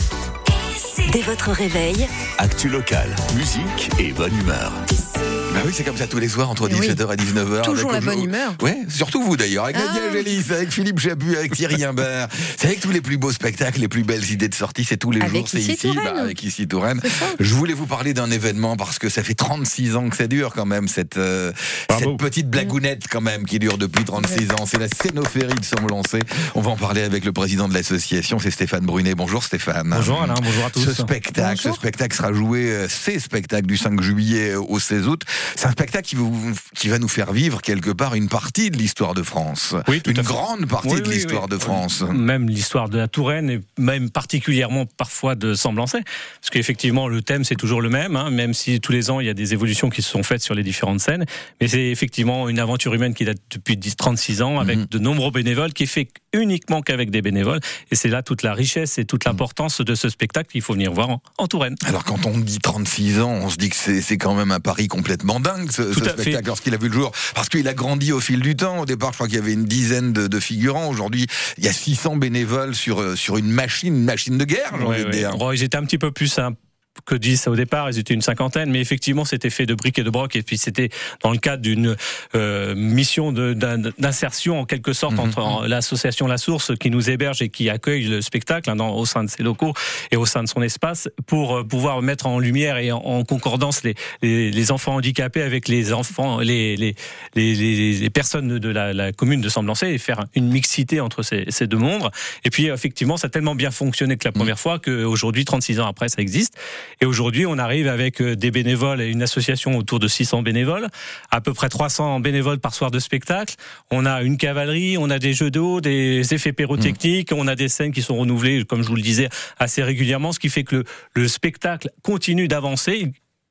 Dès votre réveil, Actu local, musique et bonne humeur. Bah oui, c'est comme ça tous les soirs entre dix-sept heures et dix-neuf heures. Toujours avec la bonne humeur. Ouais, surtout vous d'ailleurs, avec Nadia Ah. Gélis, avec Philippe Chaput, avec Thierry Imbert. C'est avec tous les plus beaux spectacles, les plus belles idées de sortie, c'est tous les Avec jours, c'est Ici ici, Touraine. bah, avec Ici Touraine. Je voulais vous parler d'un événement parce que ça fait trente-six ans que ça dure quand même, cette, euh, cette petite blagounette quand même qui dure depuis trente-six ans. C'est la Scénophérie de Semblançay. On va en parler avec le président de l'association, c'est Stéphane Brunet. Bonjour Stéphane. Bonjour Alain, bonjour à tous. Ce spectacle, ce spectacle sera joué, euh, ces spectacles du cinq juillet au seize août. C'est un spectacle qui, vous, qui va nous faire vivre quelque part une partie de l'histoire de France. Oui, tout une à fait. grande partie Oui, de oui, l'histoire oui. de France. Même l'histoire de la Touraine et même particulièrement parfois de Semblançay. Parce qu'effectivement, le thème, c'est toujours le même, hein, même si tous les ans, il y a des évolutions qui se sont faites sur les différentes scènes. Mais c'est effectivement une aventure humaine qui date depuis trente-six ans, avec Mhm. de nombreux bénévoles, qui est fait uniquement qu'avec des bénévoles. Et c'est là toute la richesse et toute l'importance de ce spectacle qu'il faut venir voir en, en Touraine. Alors quand on dit trente-six ans, on se dit que c'est, c'est quand même un pari complètement dingue, ce, Tout ce à spectacle, fait. lorsqu'il a vu le jour. Parce qu'il a grandi au fil du temps. Au départ, je crois qu'il y avait une dizaine de, de figurants. Aujourd'hui, il y a six cents bénévoles sur, euh, sur une machine, une machine de guerre, j'ai envie Ouais, de ouais. dire. Bon, ils étaient un petit peu plus hein, que dix au départ, ils étaient une cinquantaine, mais effectivement c'était fait de briques et de broc, et puis c'était dans le cadre d'une euh, mission de, d'un, d'insertion en quelque sorte Mmh, entre en, l'association La Source qui nous héberge et qui accueille le spectacle hein, dans, au sein de ses locaux et au sein de son espace pour euh, pouvoir mettre en lumière et en, en concordance les, les, les enfants handicapés avec les enfants, les, les, les, les, les personnes de la, la commune de Semblançay et faire une mixité entre ces, ces deux mondes. Et puis effectivement ça a tellement bien fonctionné que la première fois qu'aujourd'hui, trente-six ans après, ça existe. Et aujourd'hui, on arrive avec des bénévoles et une association autour de six cents bénévoles, à peu près trois cents bénévoles par soir de spectacle. On a une cavalerie, on a des jeux d'eau, des effets pyrotechniques, on a des scènes qui sont renouvelées, comme je vous le disais, assez régulièrement, ce qui fait que le, le spectacle continue d'avancer.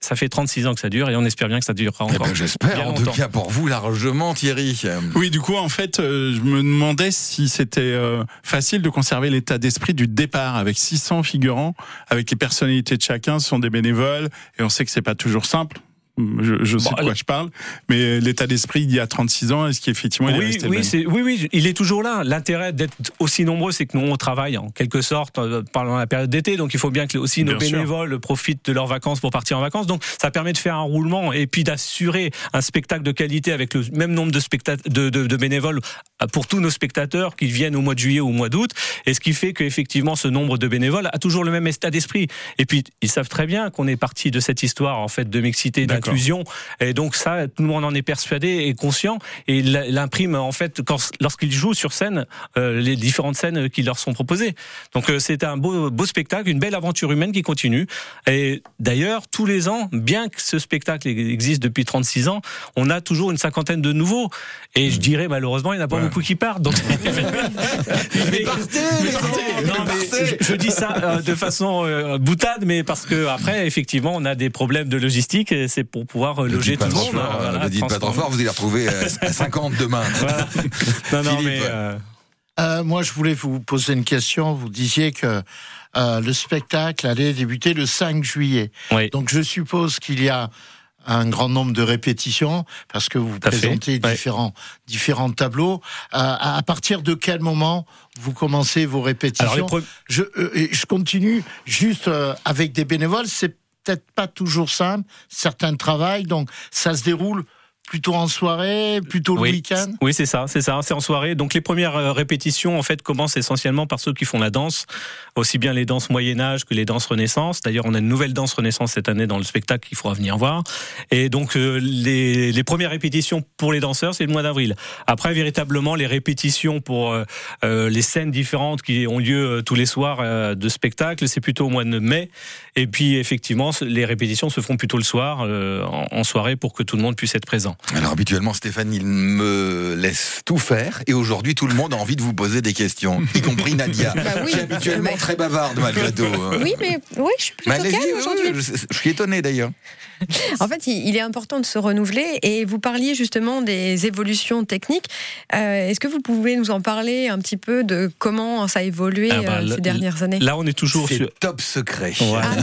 ça fait trente-six ans que ça dure et on espère bien que ça durera encore. Eh ben, j'espère, bien en tout longtemps. cas pour vous largement, Thierry. Oui, du coup, en fait, euh, je me demandais si c'était euh, facile de conserver l'état d'esprit du départ avec six cents figurants, avec les personnalités de chacun, ce sont des bénévoles, et on sait que c'est pas toujours simple. Je, je sais Bon, de quoi alors- je parle, mais l'état d'esprit il y a trente-six ans, est-ce qu'effectivement il est Oui, resté le oui, même c'est, oui, oui, il est toujours là. L'intérêt d'être aussi nombreux, c'est que nous, on travaille en quelque sorte euh, pendant la période d'été, donc il faut bien que aussi nos Bien sûr. bénévoles profitent de leurs vacances pour partir en vacances. Donc ça permet de faire un roulement et puis d'assurer un spectacle de qualité avec le même nombre de, spectat- de, de, de bénévoles pour tous nos spectateurs qui viennent au mois de juillet ou au mois d'août. Et ce qui fait qu'effectivement, ce nombre de bénévoles a toujours le même état d'esprit. Et puis, ils savent très bien qu'on est parti de cette histoire en fait de mixité, D'accord. d'inclusion. Et donc ça, tout le monde en est persuadé et conscient et l'imprime en fait quand, lorsqu'ils jouent sur scène euh, les différentes scènes qui leur sont proposées. Donc euh, c'est un beau, beau spectacle, une belle aventure humaine qui continue. Et d'ailleurs, tous les ans, bien que ce spectacle existe depuis trente-six ans, on a toujours une cinquantaine de nouveaux. Et je dirais malheureusement, il n'y en a pas Ouais. beaucoup qui partent. Donc... mais, partez, mais- les gens, non, mais partez. je, je dis ça euh, de façon euh, boutade, mais parce que après, effectivement, on a des problèmes de logistique et c'est pour pouvoir euh, Ne loger dites pas tout le trop monde. fort, hein, voilà, ne dites pas trop transformer. fort, vous allez retrouver euh, cinquante demain. Voilà. Non, non, Philippe. mais euh, Euh, moi, je voulais vous poser une question. Vous disiez que euh, le spectacle allait débuter le cinq juillet. Oui. Donc, je suppose qu'il y a un grand nombre de répétitions parce que vous à fait. présentez Ouais. différents différents tableaux. Euh, à, à partir de quel moment vous commencez vos répétitions? Alors, les pre- Je euh, et je continue juste euh, avec des bénévoles. C'est peut-être pas toujours simple. Certains travaillent, donc ça se déroule plutôt en soirée, plutôt le oui, week-end. oui, c'est ça, c'est ça, c'est en soirée. Donc les premières euh, répétitions en fait commencent essentiellement par ceux qui font la danse, aussi bien les danses Moyen Âge que les danses Renaissance. D'ailleurs, on a une nouvelle danse Renaissance cette année dans le spectacle qu'il faudra venir voir. Et donc euh, les, les premières répétitions pour les danseurs, c'est le mois d'avril. Après, véritablement, les répétitions pour euh, euh, les scènes différentes qui ont lieu euh, tous les soirs euh, de spectacle, c'est plutôt au mois de mai. Et puis effectivement, les répétitions se font plutôt le soir, euh, en, en soirée, pour que tout le monde puisse être présent. Alors habituellement, Stéphane, il me laisse tout faire et aujourd'hui, tout le monde a envie de vous poser des questions, y compris Nadia. Bah oui. qui est habituellement Mais- très bavarde malgré tout. hein. Oui, mais oui, je suis Mais plutôt allez-y, calme oui, aujourd'hui. oui, je, je suis étonné d'ailleurs. En fait, il il est important de se renouveler et vous parliez justement des évolutions techniques. Euh, Est-ce que vous pouvez nous en parler un petit peu de comment ça a évolué Ah bah, euh, là- ces dernières années? Là, on est toujours C'est sur. top secret. Ouais. Ah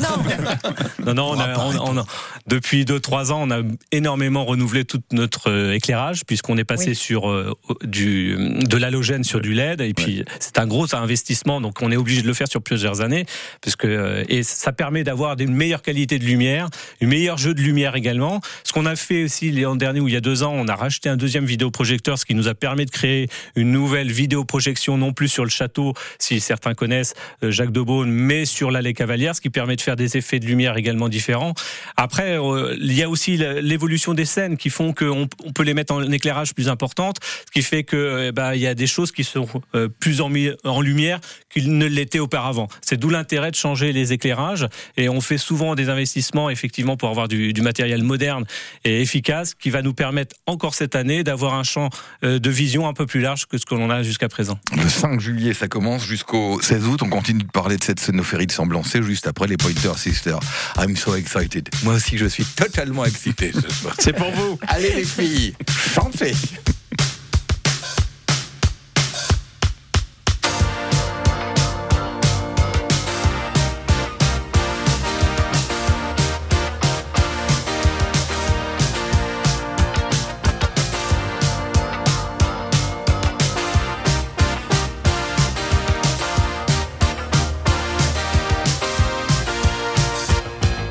non Non, non, on On va a, pas on- on a- depuis deux trois ans, on a énormément renouvelé tout notre euh, éclairage, puisqu'on est passé Oui. sur euh, du de l'halogène sur du L E D, et puis c'est un gros investissement, donc on est obligé de le faire sur plusieurs années, puisque euh, et ça permet d'avoir une meilleure qualité de lumière, une meilleure jeu de lumière également. Ce qu'on a fait aussi l'an dernier ou il y a deux ans, on a racheté un deuxième vidéoprojecteur, ce qui nous a permis de créer une nouvelle vidéoprojection, non plus sur le château, si certains connaissent euh, Jacques de Beaune, mais sur l'allée Cavalière, ce qui permet de faire des effets de lumière également différents. Après, euh, il y a aussi l'évolution des scènes qui font qu'on on peut les mettre en éclairage plus importante, ce qui fait que eh ben, il y a des choses qui sont euh, plus en, mi- en lumière qu'ils ne l'étaient auparavant. C'est d'où l'intérêt de changer les éclairages, et on fait souvent des investissements effectivement pour avoir du, du matériel moderne et efficace qui va nous permettre encore cette année d'avoir un champ euh, de vision un peu plus large que ce que l'on a jusqu'à présent. Le cinq juillet, ça commence jusqu'au seize août. On continue de parler de cette scénophérie de semblancée juste après les Pointer Sisters. I'm so excited. Moi aussi, je suis totalement excité ce soir. C'est pour vous. Allez les filles, chantez.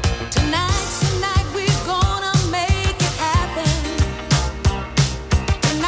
Tonight's the night we're gonna make it happen.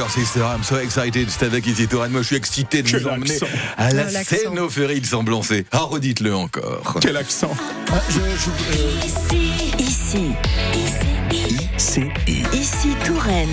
Brother Sister, I'm so excited. C'est avec Easy Touraine. Moi, je suis excité de Quel vous emmener accent. à la Oh, l'accent. Cénophérie de Semblancé. Ah, redites-le encore. Quel accent. Ah, je- je- euh, Ici, I C I. ici Touraine.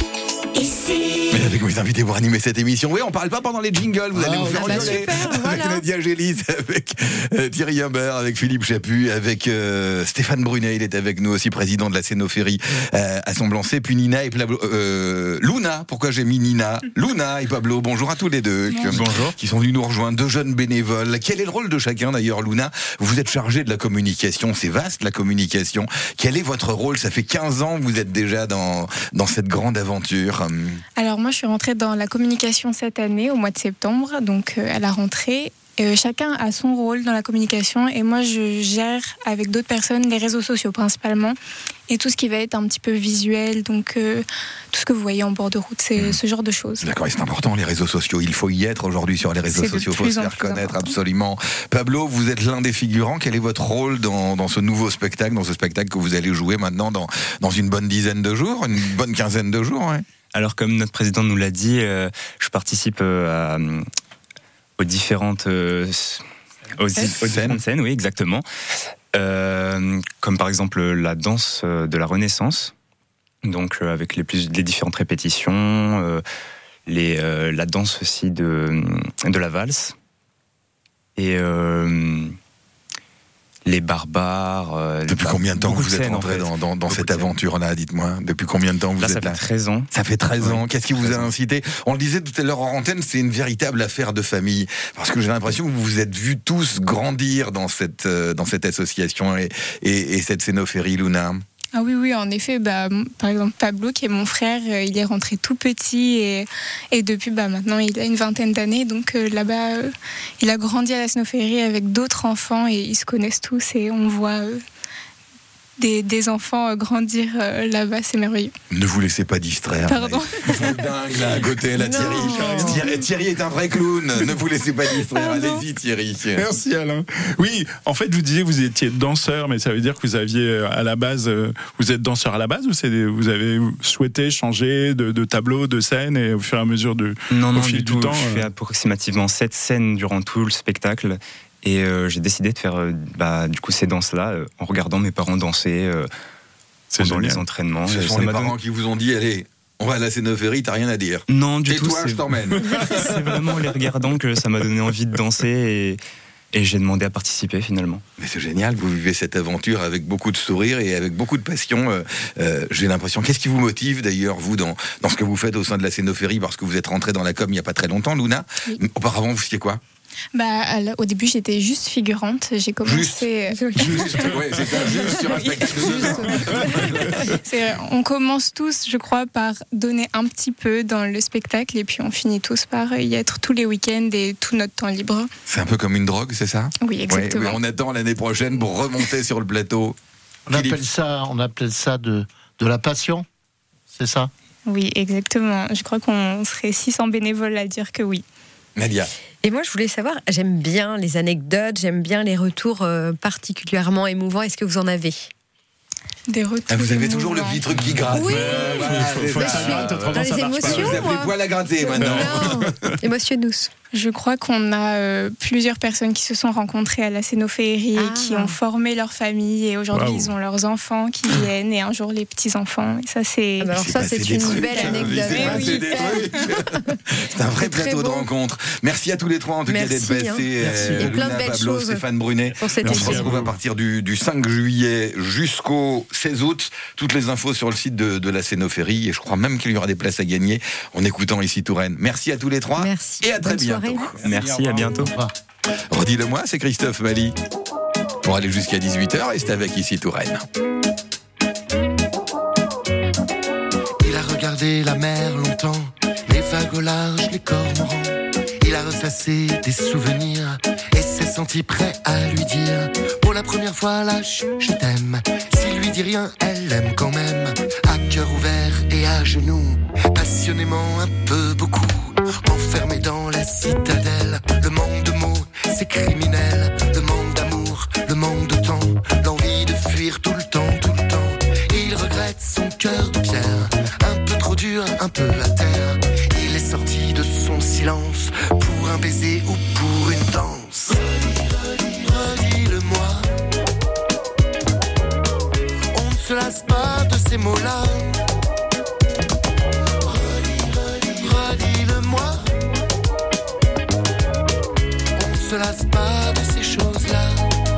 Ici. Mais avec mes invités pour animer cette émission. Oui, on parle pas pendant les jingles, vous allez Ah, vous faire ah, bah, engueuler. super, Avec voilà. Nadia Gélis, avec euh, Thierry Humbert, avec Philippe Chaput, avec euh, Stéphane Brunet, il est avec nous aussi, président de la Cénophérie euh, à Semblancé, puis Nina et Pablo, euh, Luna, pourquoi j'ai mis Nina Luna et Pablo, bonjour à tous les deux. Bonjour. Qui sont venus nous rejoindre, deux jeunes bénévoles. Quel est le rôle de chacun d'ailleurs, Luna? Vous êtes chargé de la communication, c'est vaste la communication. Quel est votre rôle? Ça fait quinze ans que vous êtes déjà dans, dans cette grande aventure. Alors moi, je suis rentrée dans la communication cette année, au mois de septembre, donc euh, à la rentrée. Euh, chacun a son rôle dans la communication et moi, je gère avec d'autres personnes les réseaux sociaux principalement et tout ce qui va être un petit peu visuel, donc euh, tout ce que vous voyez en bord de route, c'est Mmh. ce genre de choses. D'accord, et c'est important les réseaux sociaux. Il faut y être aujourd'hui sur les réseaux C'est de sociaux, il faut plus se en faire plus connaître important. absolument. Pablo, vous êtes l'un des figurants. Quel est votre rôle dans, dans ce nouveau spectacle, dans ce spectacle que vous allez jouer maintenant dans, dans une bonne dizaine de jours, une bonne quinzaine de jours, ouais. Alors, comme notre président nous l'a dit, euh, je participe euh, à, aux différentes, euh, aux, aux différentes scènes, oui, exactement. Euh, comme par exemple la danse de la Renaissance, donc euh, avec les, plus, les différentes répétitions, euh, les, euh, la danse aussi de, de la valse, et euh, les barbares. Euh, Depuis bah, combien de temps beaucoup vous êtes scènes, en rentré fait. dans, dans, dans Beaucoup cette de scènes. aventure-là, dites-moi? Depuis combien de temps vous Là, êtes ça là? fait treize ans. Ça fait treize ans. Oui, Qu'est-ce qui vous a treize ans. incité? On le disait tout à l'heure en antenne, c'est une véritable affaire de famille. Parce que j'ai l'impression que vous vous êtes vus tous grandir dans cette, euh, dans cette association et, et, et cette Cénophérie, Luna. Ah oui, oui, en effet, bah, par exemple Pablo, qui est mon frère, euh, il est rentré tout petit et, et depuis bah, maintenant il a une vingtaine d'années, donc euh, là-bas euh, il a grandi à la Cénophérie avec d'autres enfants et ils se connaissent tous et on voit euh, des, des enfants euh, grandir euh, là-bas, c'est merveilleux. Ne vous laissez pas distraire. Pardon. Ils font le dingue là à côté, là, Thierry. Thierry. Thierry est un vrai clown. Ne vous laissez pas distraire. Pardon. Allez-y, Thierry. Merci Alain. Oui, en fait, vous disiez que vous étiez danseur, mais ça veut dire que vous aviez euh, à la base, euh, vous êtes danseur à la base ou c'est des- vous avez souhaité changer de, de tableau, de scène et au fur et à mesure de, Non, au non, fil du du tout. temps. Je fais euh, approximativement sept scènes durant tout le spectacle. Et euh, j'ai décidé de faire euh, bah, du coup ces danses-là euh, en regardant mes parents danser euh, pendant génial. les entraînements. Ce Et sont ça les m'a parents donné- qui vous ont dit, allez, on va à la Cénophérie, t'as rien à dire. Non, du Et tout. toi, c'est- je t'emmène. C'est vraiment en les regardant que ça m'a donné envie de danser et, et j'ai demandé à participer finalement. Mais c'est génial, vous vivez cette aventure avec beaucoup de sourire et avec beaucoup de passion. Euh, euh, j'ai l'impression. Qu'est-ce qui vous motive d'ailleurs, vous, dans, dans ce que vous faites au sein de la Cénophérie, parce que vous êtes rentré dans la com il n'y a pas très longtemps, Luna. Oui. Auparavant, vous faisiez quoi? Bah, alors, au début j'étais juste figurante, j'ai commencé... Juste, ouais, c'est ça, juste sur un spectacle de deux ans. C'est- on commence tous, je crois, par donner un petit peu dans le spectacle et puis on finit tous par y être tous les week-ends et tout notre temps libre. C'est un peu comme une drogue, c'est ça? Oui, exactement. Ouais, mais on attend l'année prochaine pour remonter sur le plateau. On appelle ça, on appelle ça de, de la passion, c'est ça? Oui, exactement. Je crois qu'on serait six cents bénévoles à dire que oui. Nadia. Et moi, je voulais savoir, j'aime bien les anecdotes, j'aime bien les retours euh, particulièrement émouvants. Est-ce que vous en avez? Des retours. Ah, vous avez toujours le petit truc qui gratte. Oui. Voilà, faut- c'est faut que ça. ça gratte, autrement Dans ça les marche pas. émotions, Vous appelez moi. poil à gratter maintenant. Non, émotionnez-nous. Je crois qu'on a euh, plusieurs personnes qui se sont rencontrées à la Cénophérie Ah. et qui ont formé leur famille et aujourd'hui Waouh. ils ont leurs enfants qui viennent et un jour les petits-enfants. Et ça c'est... Ah bah alors Il ça, s'est c'est passé des une trucs, belle hein. anecdote. Il s'est Mais passé oui. des trucs. C'est un vrai C'est très plateau de beau. rencontre. Merci à tous les trois en tout cas Merci, d'être passés. hein. euh, Merci. Et plein de Luna, belles Pablo, choses Stéphane Brunet. pour cette On se émission. retrouve à partir du, du cinq juillet jusqu'au seize août. Toutes les infos sur le site de, de la Cénophérie et je crois même qu'il y aura des places à gagner en écoutant ici Touraine. Merci à tous les trois. Merci. Et à très Bonne bientôt. soirée. Merci, à bientôt. Redis-le-moi, c'est Christophe Mali. Pour aller jusqu'à dix-huit heures et c'est avec ici Touraine. Il a regardé la mer longtemps, les vagues au large, les cormorans. Il a ressassé des souvenirs et s'est senti prêt à lui dire pour la première fois lâche, je t'aime. S'il lui dit rien, elle l'aime quand même. À cœur ouvert et à genoux, passionnément un peu beaucoup. Enfermé dans la citadelle, le manque de mots, c'est criminel. Le manque d'amour, le manque de temps, l'envie de fuir tout le temps, tout le temps. Il regrette son cœur de pierre, un peu trop dur, un peu à terre. ne se lasse pas de ces choses-là.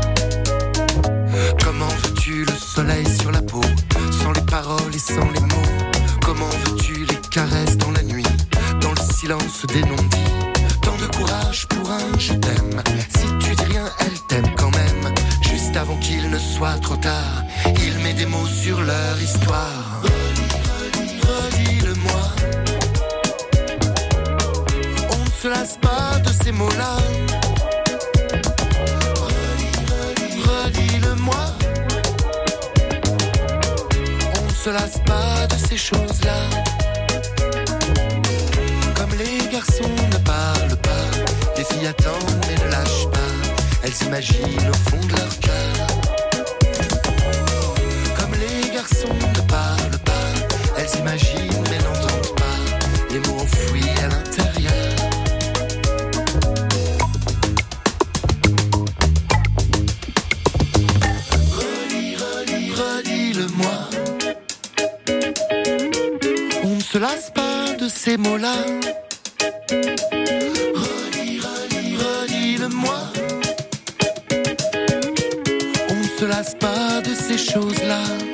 Comment veux-tu le soleil sur la peau, sans les paroles et sans les mots? Comment veux-tu les caresses dans la nuit, dans le silence des non-dits? Tant de courage pour un je t'aime. Si tu dis rien, elle t'aime quand même. Juste avant qu'il ne soit trop tard, il met des mots sur leur histoire. Redis, redis, redis-le-moi. On ne se lasse pas de ces mots-là. Redis, redis, redis-le-moi. On ne se lasse pas de ces choses-là. Comme les garçons ne parlent pas, les filles attendent mais ne lâchent pas. Elles imaginent au fond de leur cœur. Comme les garçons ne parlent pas, elles imaginent mais n'entendent pas les mots enfouis à l'intérieur. Redis, redis, redis-le-moi. On ne se lasse pas de ces mots-là. Redis, redis, redis-le-moi. On ne se lasse pas de ces choses-là.